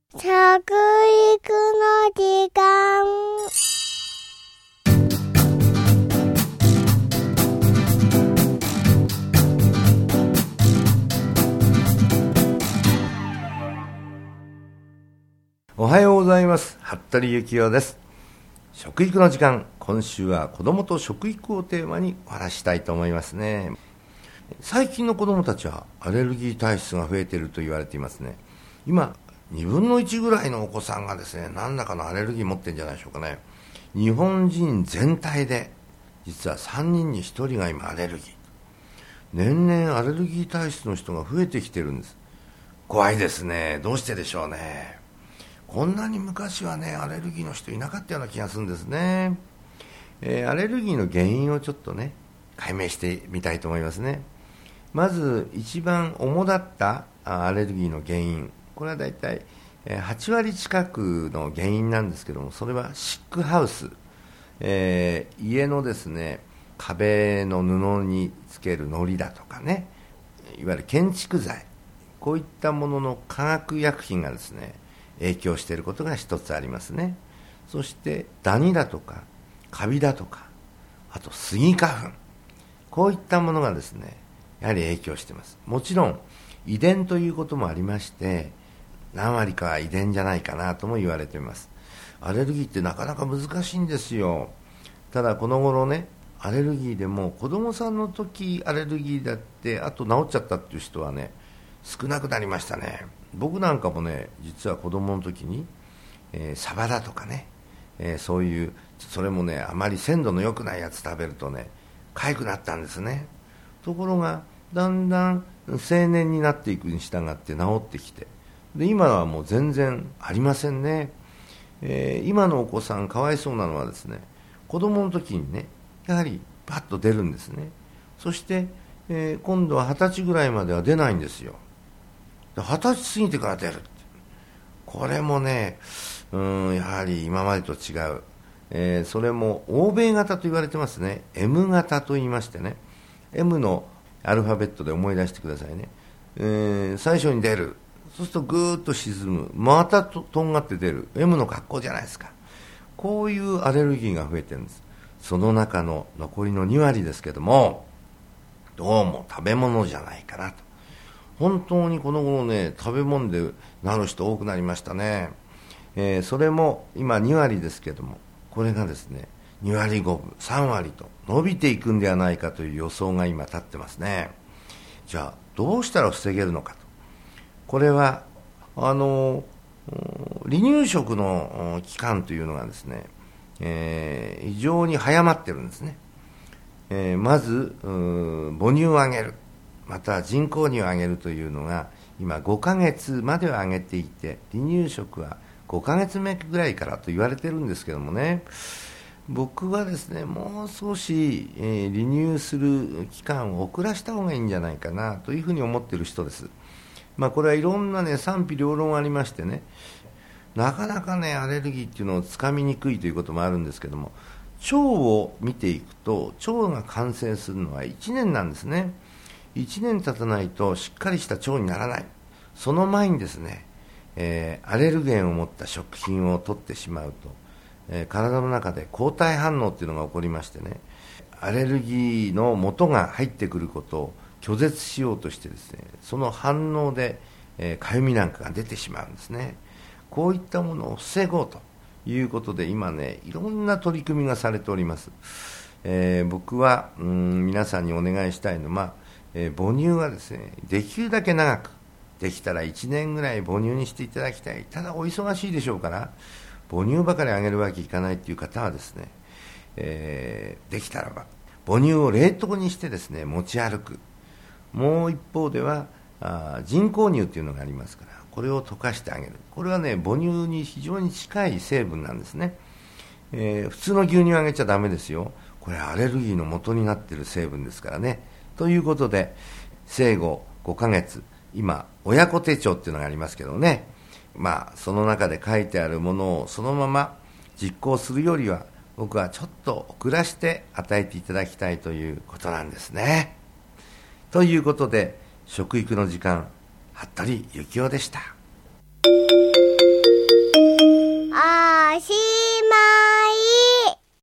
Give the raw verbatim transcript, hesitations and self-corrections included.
食育の時間。 おはようございます。服部幸男です。食育の時間、今週は子どもと食育をテーマにお話ししたいと思いますね。最近の子どもたちはアレルギー体質が増えていると言われていますね。今にぶんのいちぐらいのお子さんがですね、何らかのアレルギー持ってるんじゃないでしょうかね。日本人全体で実はさんにんにひとりが今アレルギー。年々アレルギー体質の人が増えてきてるんです。怖いですね。どうしてでしょうね。こんなに昔はね、アレルギーの人いなかったような気がするんですね。えー、アレルギーの原因をちょっとね、解明してみたいと思いますね。まず一番主だったアレルギーの原因、これはだいたいはちわり近くの原因なんですけども、それはシックハウス、えー、家のですね、壁の布につける糊だとかね、いわゆる建築材、こういったものの化学薬品がですね、影響していることが一つありますね。そしてダニだとかカビだとか、あとスギ花粉、こういったものがですね、やはり影響しています。もちろん遺伝ということもありまして、何割かは遺伝じゃないかなとも言われています。アレルギーってなかなか難しいんですよ。ただこの頃ね、アレルギーでも子供さんの時アレルギーだってあと治っちゃったっていう人はね、少なくなりましたね。僕なんかもね、実は子供の時に、えー、サバだとかね、えー、そういうそれもね、あまり鮮度の良くないやつ食べるとね、痒くなったんですね。ところがだんだん青年になっていくに従って治ってきて、で今はもう全然ありませんね。えー、今のお子さんかわいそうなのはですね、子供の時にね、やはりパッと出るんですね。そして、えー、今度ははたちぐらいまでは出ないんですよ。はたち過ぎてから出るって、これもね、うーんやはり今までと違う、えー、それも欧米型と言われてますね。 エム 型と言いましてね、 エム のアルファベットで思い出してくださいね。えー、最初に出る、そうするとぐーっと沈む、また と, とんがって出る エム の格好じゃないですか。こういうアレルギーが増えてるんです。その中の残りのにわりですけども、どうも食べ物じゃないかなと。本当にこの頃ね、食べ物でなる人多くなりましたね。えー、それも今にわりですけども、これがですね、にわりごぶ、さんわりと伸びていくんではないかという予想が今立ってますね。じゃあどうしたら防げるのかと。これはあの離乳食の期間というのがですね、えー、非常に早まってるんですね。えー、まず母乳をあげる、また人工乳をあげるというのが今ごかげつまではあげていて、離乳食はごかげつめぐらいからと言われてるんですけどもね、僕はですね、もう少し、えー、離乳する期間を遅らした方がいいんじゃないかなというふうに思っている人です。まあ、これはいろんなね、賛否両論ありましてね、なかなかね、アレルギーっていうのをつかみにくいということもあるんですけども、腸を見ていくと、腸が感染するのはいちねんなんですね。いちねん経たないとしっかりした腸にならない。その前にですね、えー、アレルゲンを持った食品を取ってしまうと、えー、体の中で抗体反応っていうのが起こりましてね、アレルギーの元が入ってくることを拒絶しようとしてですね、その反応で、えー、かゆみなんかが出てしまうんですね。こういったものを防ごうということで今ね、いろんな取り組みがされております。えー、僕はうーん皆さんにお願いしたいのは、えー、母乳はですね、できるだけ長く、できたらいちねんぐらい母乳にしていただきたい。ただお忙しいでしょうから、母乳ばかりあげるわけいかないという方はですね、えー、できたらば母乳を冷凍にしてですね、持ち歩く。もう一方ではあ人工乳というのがありますから、これを溶かしてあげる。これはね、母乳に非常に近い成分なんですね。えー、普通の牛乳あげちゃダメですよ。これアレルギーの元になっている成分ですからね。ということで、生後ごかげつ、今親子手帳っていうのがありますけどね、まあその中で書いてあるものをそのまま実行するよりは、僕はちょっと遅らせて与えていただきたいということなんですね。ということで、食育の時間、服部幸男でした。